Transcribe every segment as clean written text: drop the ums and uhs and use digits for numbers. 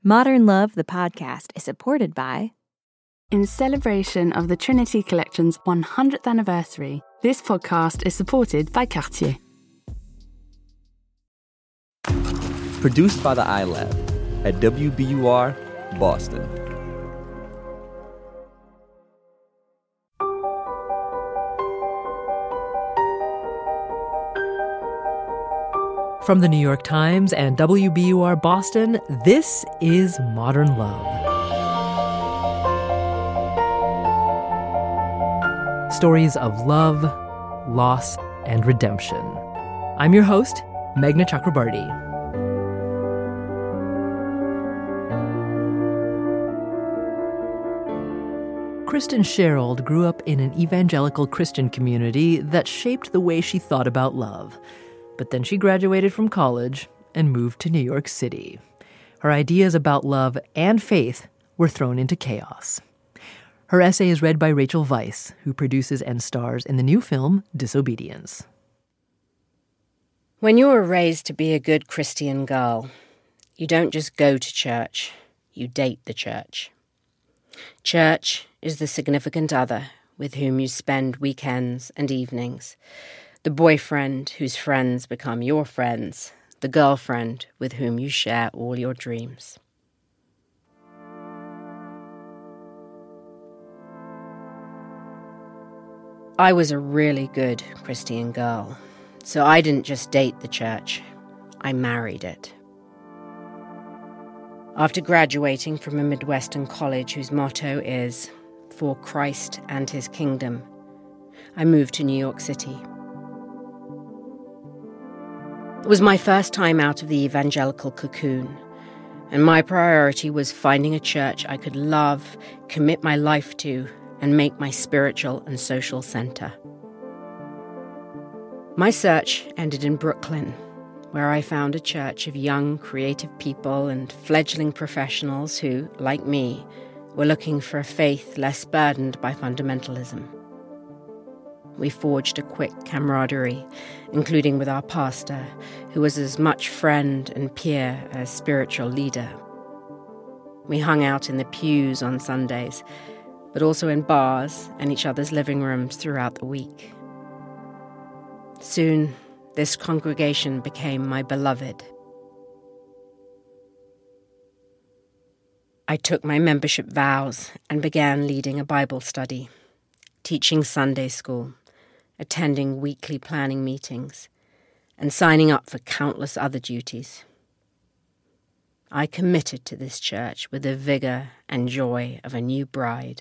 Modern Love, the podcast, is supported by... In celebration of the Trinity Collection's 100th anniversary, this podcast is supported by Cartier. Produced by the iLab at WBUR, Boston. From the New York Times and WBUR Boston, this is Modern Love. Stories of love, loss, and redemption. I'm your host, Meghna Chakrabarty. Kristen Sherald grew up in an evangelical Christian community that shaped the way she thought about love. But then she graduated from college and moved to New York City. Her ideas about love and faith were thrown into chaos. Her essay is read by Rachel Weisz, who produces and stars in the new film Disobedience. When you are raised to be a good Christian girl, you don't just go to church, you date the church. Church is the significant other with whom you spend weekends and evenings. The boyfriend whose friends become your friends, the girlfriend with whom you share all your dreams. I was a really good Christian girl, so I didn't just date the church, I married it. After graduating from a Midwestern college whose motto is, "For Christ and His Kingdom," I moved to New York City. It was my first time out of the evangelical cocoon, and my priority was finding a church I could love, commit my life to, and make my spiritual and social center. My search ended in Brooklyn, where I found a church of young, creative people and fledgling professionals who, like me, were looking for a faith less burdened by fundamentalism. We forged a quick camaraderie, including with our pastor, who was as much friend and peer as spiritual leader. We hung out in the pews on Sundays, but also in bars and each other's living rooms throughout the week. Soon, this congregation became my beloved. I took my membership vows and began leading a Bible study, teaching Sunday school, attending weekly planning meetings, and signing up for countless other duties. I committed to this church with the vigor and joy of a new bride.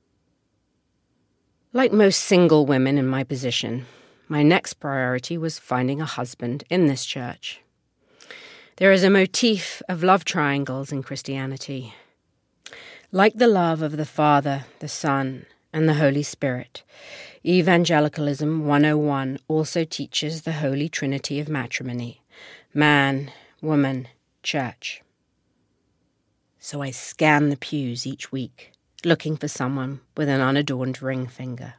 Like most single women in my position, my next priority was finding a husband in this church. There is a motif of love triangles in Christianity. Like the love of the Father, the Son, and the Holy Spirit, Evangelicalism 101 also teaches the Holy Trinity of matrimony: man, woman, church. So I scan the pews each week, looking for someone with an unadorned ring finger.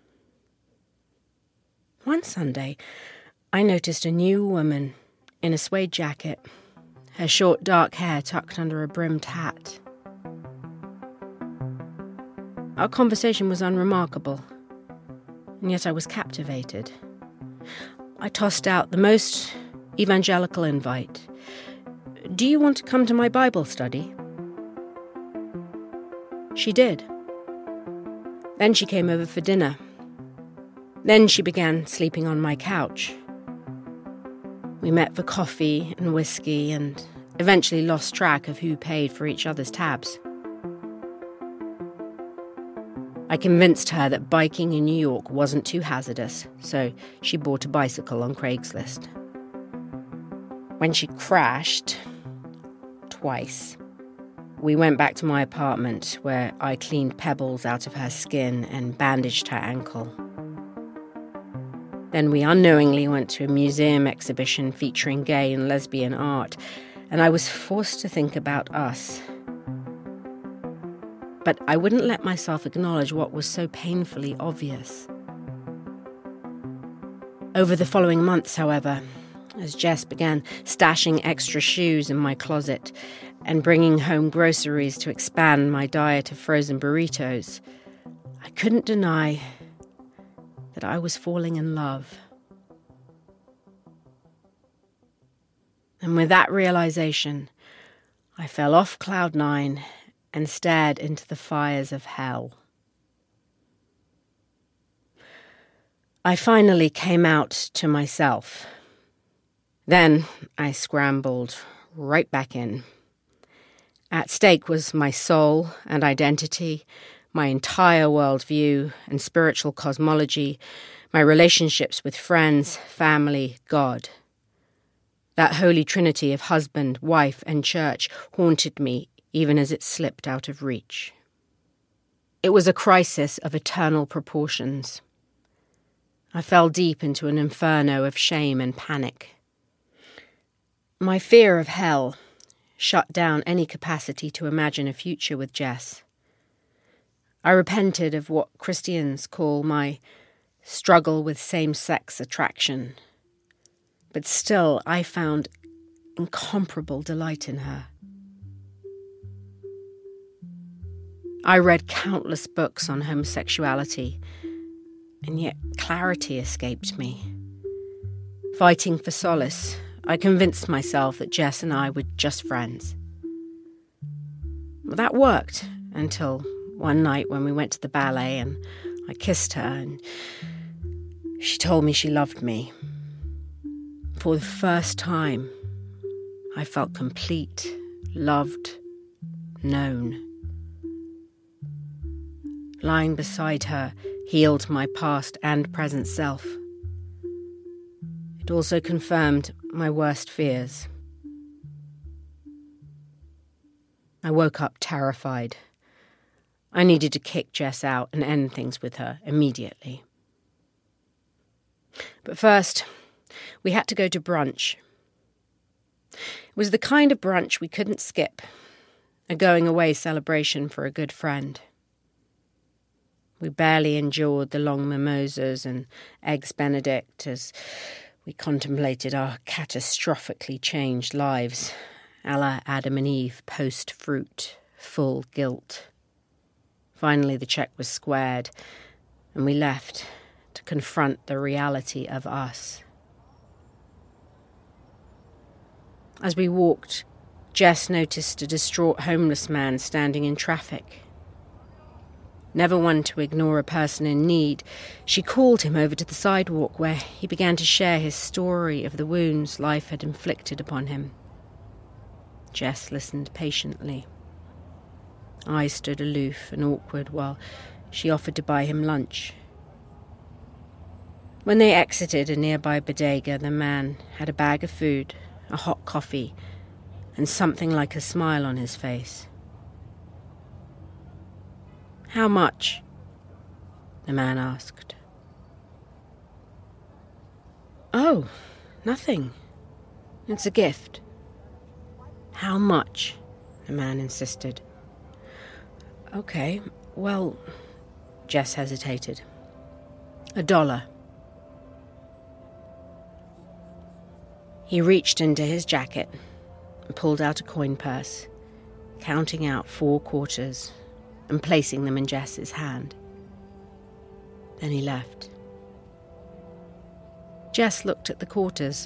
One Sunday, I noticed a new woman in a suede jacket, her short dark hair tucked under a brimmed hat. Our conversation was unremarkable, and yet I was captivated. I tossed out the most evangelical invite. "Do you want to come to my Bible study?" She did. Then she came over for dinner. Then she began sleeping on my couch. We met for coffee and whiskey and eventually lost track of who paid for each other's tabs. I convinced her that biking in New York wasn't too hazardous, so she bought a bicycle on Craigslist. When she crashed, twice, we went back to my apartment where I cleaned pebbles out of her skin and bandaged her ankle. Then we unknowingly went to a museum exhibition featuring gay and lesbian art, and I was forced to think about us. But I wouldn't let myself acknowledge what was so painfully obvious. Over the following months, however, as Jess began stashing extra shoes in my closet and bringing home groceries to expand my diet of frozen burritos, I couldn't deny that I was falling in love. And with that realization, I fell off cloud 9 and stared into the fires of hell. I finally came out to myself. Then I scrambled right back in. At stake was my soul and identity, my entire worldview and spiritual cosmology, my relationships with friends, family, God. That holy trinity of husband, wife, and church haunted me even as it slipped out of reach. It was a crisis of eternal proportions. I fell deep into an inferno of shame and panic. My fear of hell shut down any capacity to imagine a future with Jess. I repented of what Christians call my struggle with same-sex attraction, but still I found incomparable delight in her. I read countless books on homosexuality, and yet clarity escaped me. Fighting for solace, I convinced myself that Jess and I were just friends. Well, that worked until one night when we went to the ballet and I kissed her and she told me she loved me. For the first time, I felt complete, loved, known. Lying beside her healed my past and present self. It also confirmed my worst fears. I woke up terrified. I needed to kick Jess out and end things with her immediately. But first, we had to go to brunch. It was the kind of brunch we couldn't skip, a going-away celebration for a good friend. We barely endured the long mimosas and eggs Benedict as we contemplated our catastrophically changed lives, a la Adam and Eve post-fruit, full guilt. Finally, the check was squared, and we left to confront the reality of us. As we walked, Jess noticed a distraught homeless man standing in traffic. Never one to ignore a person in need, she called him over to the sidewalk where he began to share his story of the wounds life had inflicted upon him. Jess listened patiently. I stood aloof and awkward while she offered to buy him lunch. When they exited a nearby bodega, the man had a bag of food, a hot coffee, and something like a smile on his face. "How much?" the man asked. "Oh, nothing. It's a gift." "How much?" the man insisted. "Okay, well," Jess hesitated. $1. He reached into his jacket and pulled out a coin purse, counting out 4 quarters and placing them in Jess's hand. Then he left. Jess looked at the quarters.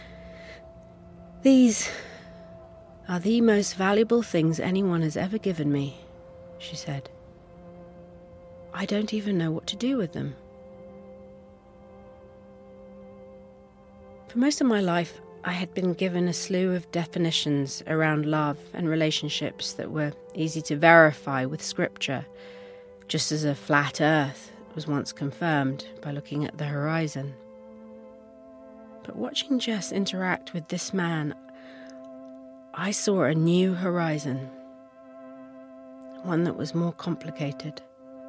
"These are the most valuable things anyone has ever given me," she said. "I don't even know what to do with them." For most of my life, I had been given a slew of definitions around love and relationships that were easy to verify with scripture, just as a flat earth was once confirmed by looking at the horizon. But watching Jess interact with this man, I saw a new horizon, one that was more complicated.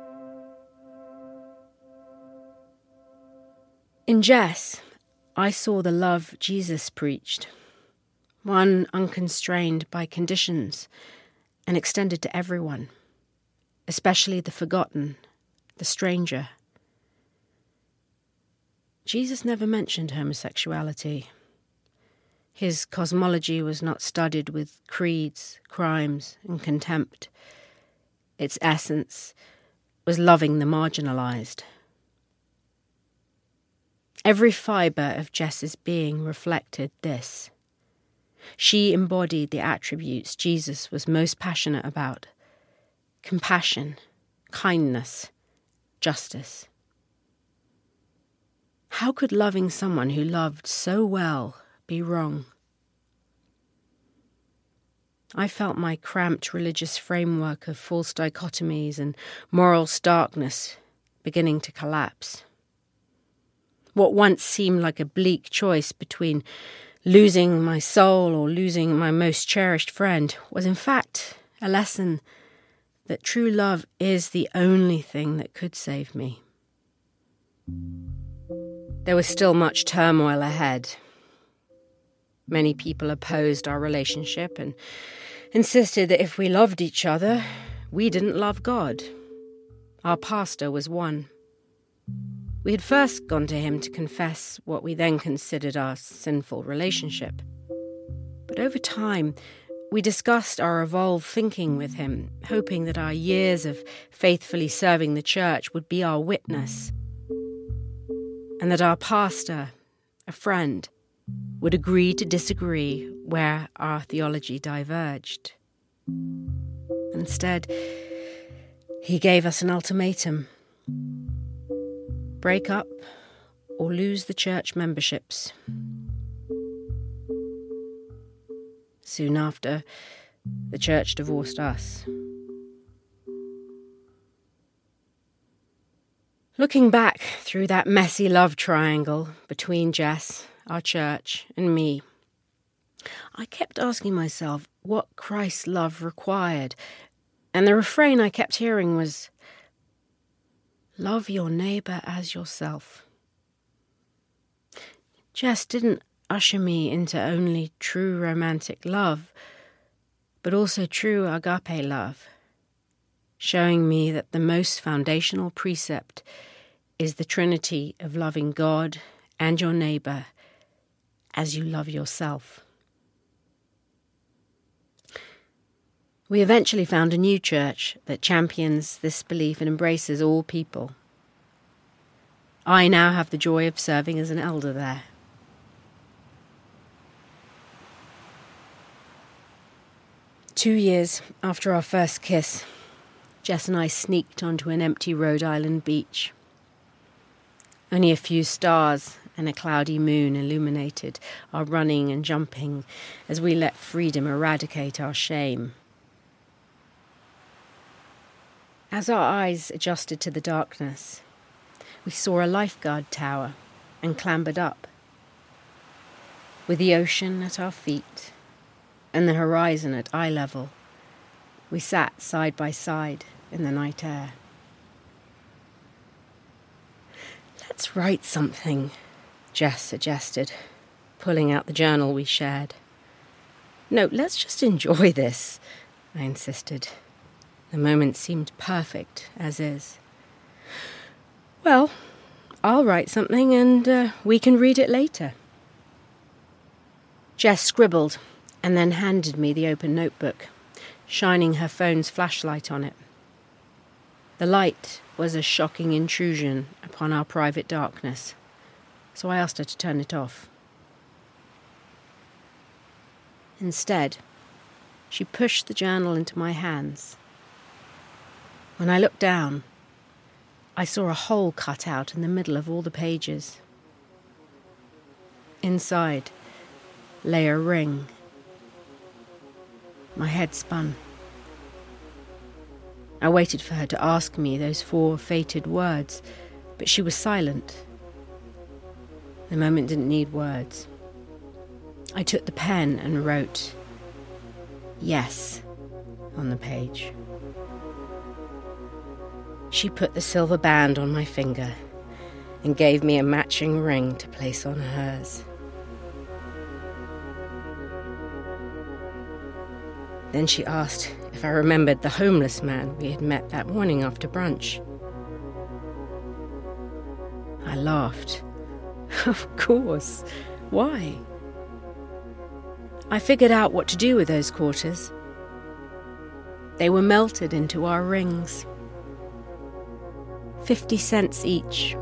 In Jess, I saw the love Jesus preached, one unconstrained by conditions and extended to everyone, especially the forgotten, the stranger. Jesus never mentioned homosexuality. His cosmology was not studied with creeds, crimes, and contempt. Its essence was loving the marginalised. Every fibre of Jess's being reflected this. She embodied the attributes Jesus was most passionate about: compassion, kindness, justice. How could loving someone who loved so well be wrong? I felt my cramped religious framework of false dichotomies and moral starkness beginning to collapse. What once seemed like a bleak choice between losing my soul or losing my most cherished friend was in fact a lesson that true love is the only thing that could save me. There was still much turmoil ahead. Many people opposed our relationship and insisted that if we loved each other, we didn't love God. Our pastor was one. We had first gone to him to confess what we then considered our sinful relationship. But over time, we discussed our evolved thinking with him, hoping that our years of faithfully serving the church would be our witness, and that our pastor, a friend, would agree to disagree where our theology diverged. Instead, he gave us an ultimatum: break up or lose the church memberships. Soon after, the church divorced us. Looking back through that messy love triangle between Jess, our church, and me, I kept asking myself what Christ's love required, and the refrain I kept hearing was, "Love your neighbour as yourself." Jess didn't usher me into only true romantic love, but also true agape love, showing me that the most foundational precept is the trinity of loving God and your neighbour as you love yourself. We eventually found a new church that champions this belief and embraces all people. I now have the joy of serving as an elder there. Two years after our first kiss, Jess and I sneaked onto an empty Rhode Island beach. Only a few stars and a cloudy moon illuminated our running and jumping as we let freedom eradicate our shame. As our eyes adjusted to the darkness, we saw a lifeguard tower and clambered up. With the ocean at our feet and the horizon at eye level, we sat side by side in the night air. "Let's write something," Jess suggested, pulling out the journal we shared. "No, let's just enjoy this," I insisted. The moment seemed perfect as is. "Well, I'll write something and we can read it later." Jess scribbled and then handed me the open notebook, shining her phone's flashlight on it. The light was a shocking intrusion upon our private darkness, so I asked her to turn it off. Instead, she pushed the journal into my hands. When I looked down, I saw a hole cut out in the middle of all the pages. Inside lay a ring. My head spun. I waited for her to ask me those 4 fated words, but she was silent. The moment didn't need words. I took the pen and wrote "Yes" on the page. She put the silver band on my finger and gave me a matching ring to place on hers. Then she asked if I remembered the homeless man we had met that morning after brunch. I laughed. Of course. Why? I figured out what to do with those quarters. They were melted into our rings. 50 cents each.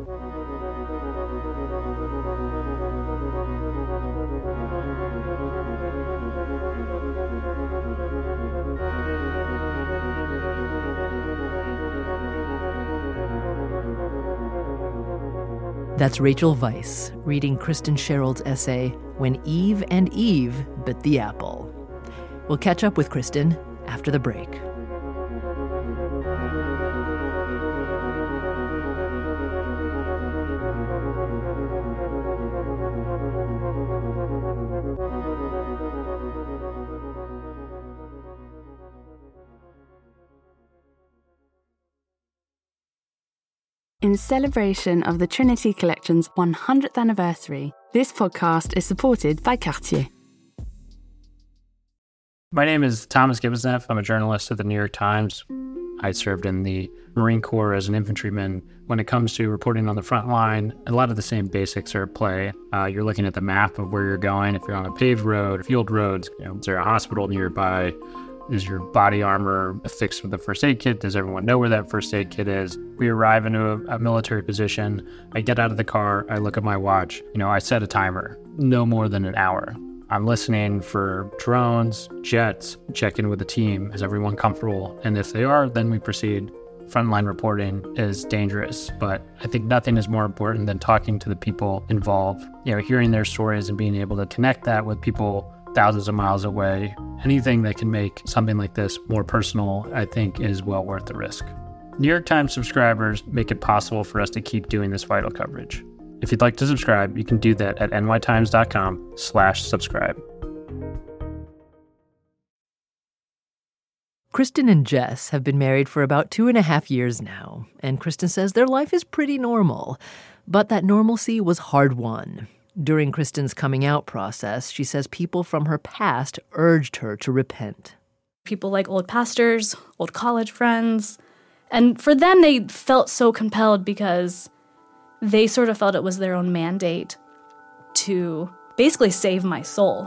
That's Rachel Weisz reading Kristen Sherrold's essay, When Eve and Eve Bit the Apple. We'll catch up with Kristen after the break. In celebration of the Trinity Collection's 100th anniversary, this podcast is supported by Cartier. My name is Thomas Gibbonsneff. I'm a journalist at the New York Times. I served in the Marine Corps as an infantryman. When it comes to reporting on the front line, a lot of the same basics are at play. You're looking at the map of where you're going. If you're on a paved road, field roads, is there a hospital nearby? Is your body armor affixed with a first aid kit? Does everyone know where that first aid kit is? We arrive into a military position. I get out of the car. I look at my watch. I set a timer, no more than an hour. I'm listening for drones, jets, check in with the team. Is everyone comfortable? And if they are, then we proceed. Frontline reporting is dangerous, but I think nothing is more important than talking to the people involved, hearing their stories and being able to connect that with people thousands of miles away. Anything that can make something like this more personal, I think, is well worth the risk. New York Times subscribers make it possible for us to keep doing this vital coverage. If you'd like to subscribe, you can do that at nytimes.com/subscribe. Kristen and Jess have been married for about 2.5 years now, and Kristen says their life is pretty normal, but that normalcy was hard-won. During Kristen's coming out process, she says people from her past urged her to repent. People like old pastors, old college friends, and for them they felt so compelled because they sort of felt it was their own mandate to basically save my soul.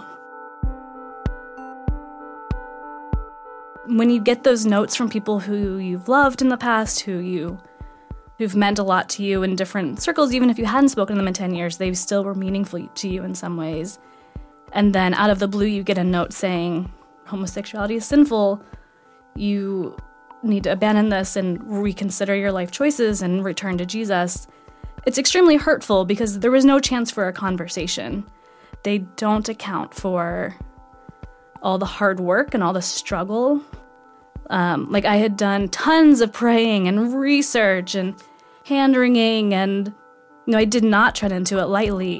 When you get those notes from people who you've loved in the past, who've meant a lot to you in different circles, even if you hadn't spoken to them in 10 years, they still were meaningful to you in some ways. And then out of the blue, you get a note saying, homosexuality is sinful, you need to abandon this and reconsider your life choices and return to Jesus. It's extremely hurtful because there was no chance for a conversation. They don't account for all the hard work and all the struggle. I had done tons of praying and research and hand-wringing, and I did not tread into it lightly.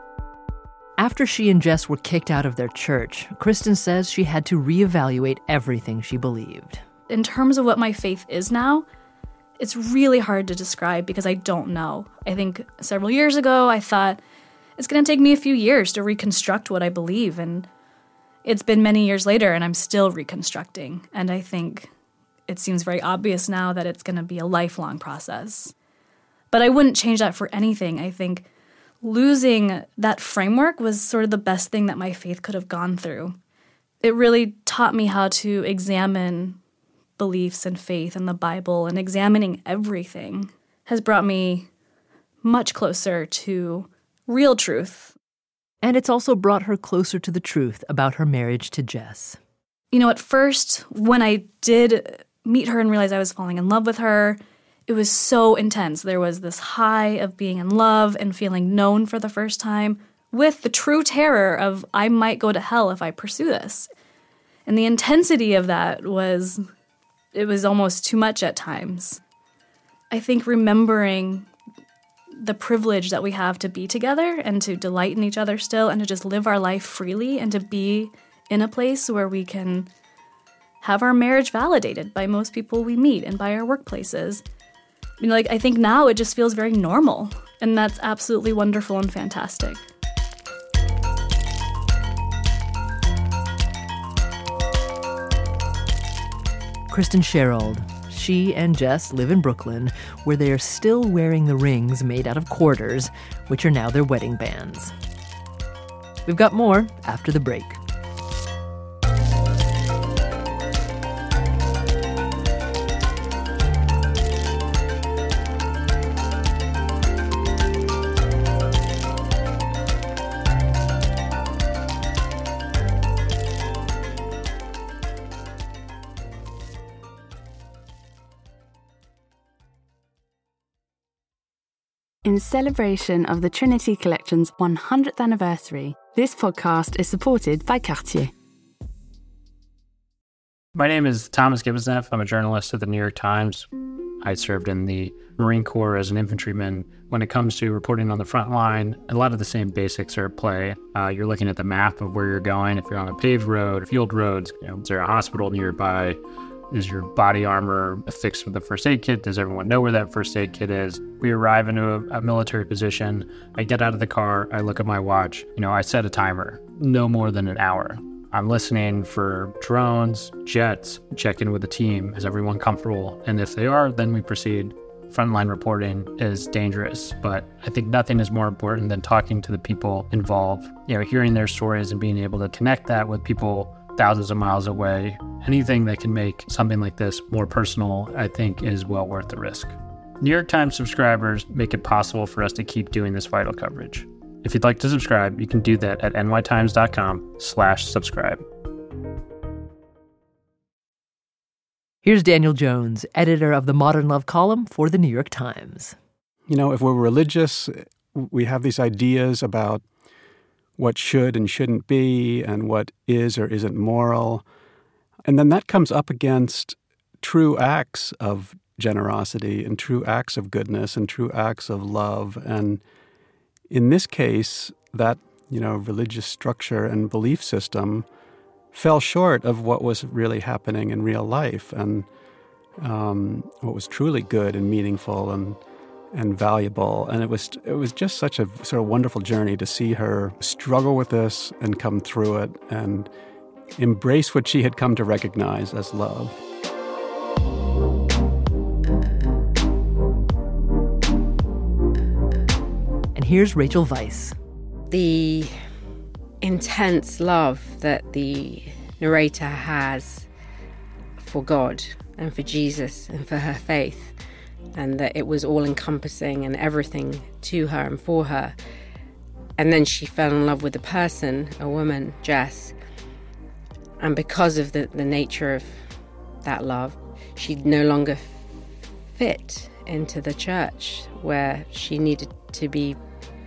After she and Jess were kicked out of their church, Kristen says she had to reevaluate everything she believed. In terms of what my faith is now, it's really hard to describe because I don't know. I think several years ago I thought it's going to take me a few years to reconstruct what I believe, and it's been many years later and I'm still reconstructing. And I think it seems very obvious now that it's going to be a lifelong process. But I wouldn't change that for anything. I think losing that framework was sort of the best thing that my faith could have gone through. It really taught me how to examine beliefs and faith and the Bible, and examining everything has brought me much closer to real truth. And it's also brought her closer to the truth about her marriage to Jess. At first, when I did meet her and realize I was falling in love with her, it was so intense. There was this high of being in love and feeling known for the first time, with the true terror of I might go to hell if I pursue this. And the intensity of that was almost too much at times. I think remembering the privilege that we have to be together and to delight in each other still and to just live our life freely and to be in a place where we can have our marriage validated by most people we meet and by our workplaces. I think now it just feels very normal, and that's absolutely wonderful and fantastic. Kristen Sherrold. She and Jess live in Brooklyn, where they are still wearing the rings made out of quarters, which are now their wedding bands. We've got more after the break. In celebration of the Trinity Collection's 100th anniversary, this podcast is supported by Cartier. My name is Thomas Gibbonsneff. I'm a journalist at the New York Times. I served in the Marine Corps as an infantryman. When it comes to reporting on the front line, a lot of the same basics are at play. You're looking at the map of where you're going. If you're on a paved road or field roads, is there a hospital nearby? Is your body armor affixed with a first aid kit? Does everyone know where that first aid kit is? We arrive into a military position. I get out of the car. I look at my watch. I set a timer, no more than an hour. I'm listening for drones, jets, check in with the team. Is everyone comfortable? And if they are, then we proceed. Frontline reporting is dangerous, but I think nothing is more important than talking to the people involved, hearing their stories and being able to connect that with people thousands of miles away. Anything that can make something like this more personal, I think, is well worth the risk. New York Times subscribers make it possible for us to keep doing this vital coverage. If you'd like to subscribe, you can do that at nytimes.com/subscribe. Here's Daniel Jones, editor of the Modern Love column for the New York Times. If we're religious, we have these ideas about what should and shouldn't be and what is or isn't moral. And then that comes up against true acts of generosity and true acts of goodness and true acts of love. And in this case, that, religious structure and belief system fell short of what was really happening in real life and what was truly good and meaningful and valuable. And it was just such a sort of wonderful journey to see her struggle with this and come through it and embrace what she had come to recognize as love. And here's Rachel Weisz. The intense love that the narrator has for God and for Jesus and for her faith, and that it was all-encompassing and everything to her and for her. And then she fell in love with a person, a woman, Jess. And because of the nature of that love, she no longer fit into the church where she needed to be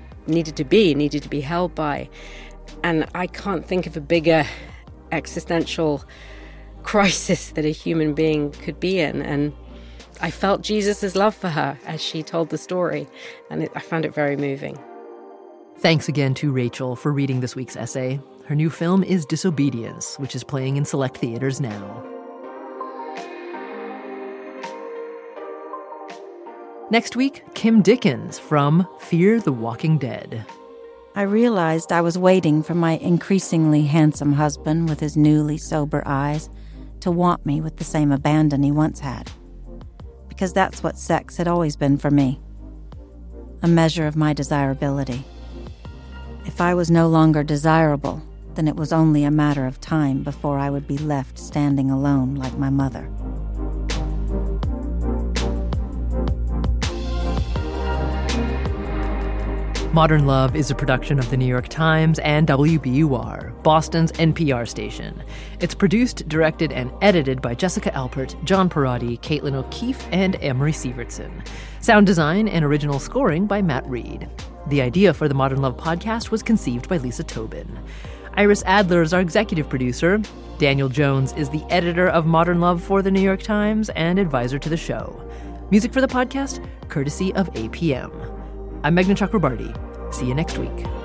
held by. And I can't think of a bigger existential crisis that a human being could be in. And I felt Jesus' love for her as she told the story, and I found it very moving. Thanks again to Rachel for reading this week's essay. Her new film is Disobedience, which is playing in select theaters now. Next week, Kim Dickens from Fear the Walking Dead. I realized I was waiting for my increasingly handsome husband with his newly sober eyes to want me with the same abandon he once had. Because that's what sex had always been for me. A measure of my desirability. If I was no longer desirable, then it was only a matter of time before I would be left standing alone like my mother. Modern Love is a production of the New York Times and WBUR, Boston's NPR station. It's produced, directed, and edited by Jessica Alpert, John Perotti, Caitlin O'Keefe, and Emery Sievertson. Sound design and original scoring by Matt Reed. The idea for the Modern Love podcast was conceived by Lisa Tobin. Iris Adler is our executive producer. Daniel Jones is the editor of Modern Love for the New York Times and advisor to the show. Music for the podcast, courtesy of APM. I'm Meghna Chakrabarti. See you next week.